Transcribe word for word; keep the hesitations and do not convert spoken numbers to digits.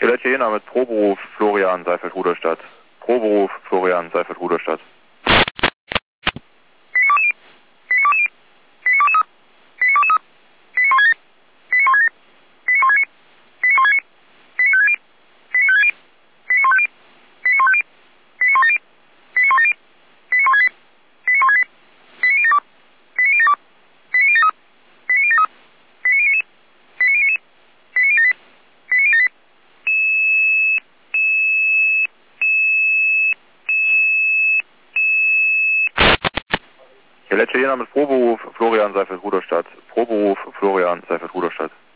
Skelett Jena mit Proberuf Florian Seifert-Ruderstadt. Proberuf Florian Seifert-Ruderstadt. Skelett Jena mit Proberuf Florian Seifert-Ruderstadt. Proberuf Florian Seifert-Ruderstadt.